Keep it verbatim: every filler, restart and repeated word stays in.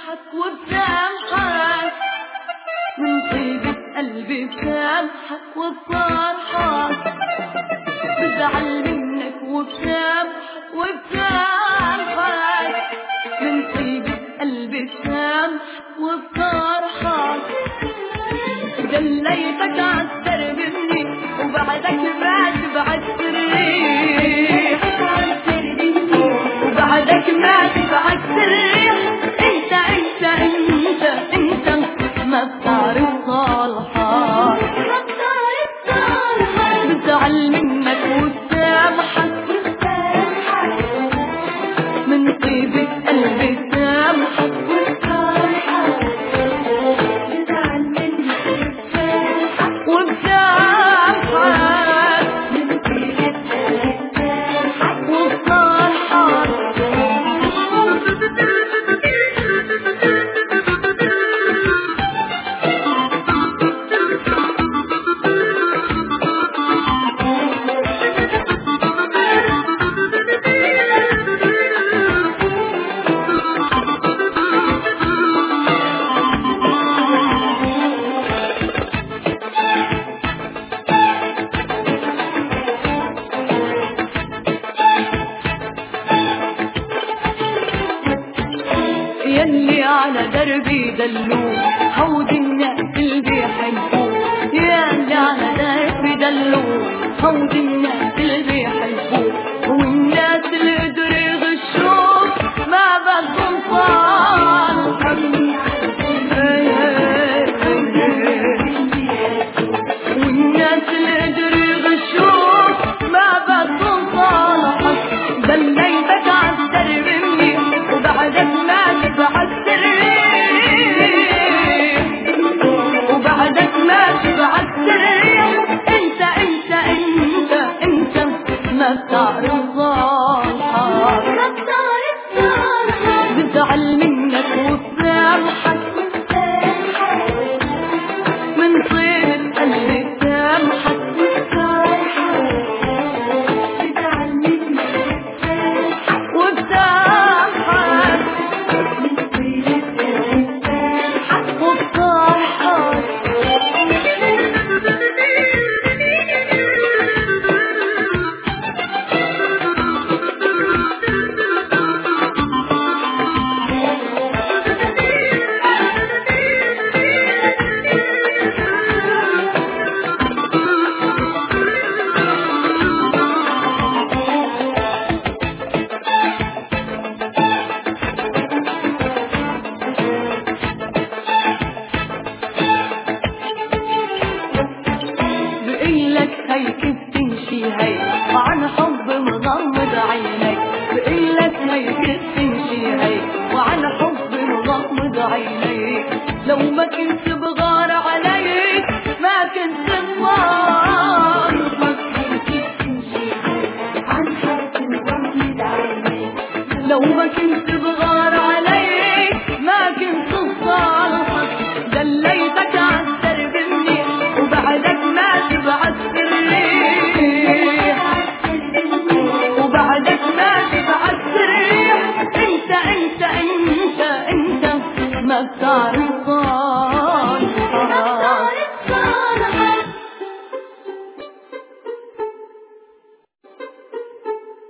بسامحك وبسامحك من طيبة قلبي بسامحك وبصارحك بزعل منك وبسامحك وبسامحك من طيبة قلبي بسامحك وبصارحك دليتك عالدرب مني وبعدك بعد بعد الريح وبعدك بعد بعد الريح انت انت انت انت ما بتعرف صالحك بزعل منك وسامحك من طيبة قلبي سامحك وسامحك بزعل منك وسامحك من طيبة قلبي سامحك وصالحك يلي على دربي دلوه هودي الناس اللي بيحبوه يلي على دربي دلوه هودي الناس اللي بيحبوه والناس اللي قدروا يغشوه ما بدهم صالحك والناس اللي قدروا يغشوه ما بدهم صالحك دليتك عالدرب مني وبعدك ما بعد الريح وبعدك ما بعد الريح انت انت انت انت ما بتعرف صالحك بزعل منك وسامحك من طيبة قلبي سامحك بزعل منك وسامحك هيك بتمشي هي وعن حب مغمض عينيك بقلك هيك بتمشي هي وعن حب مغمض عينيك لو ما كنت بغار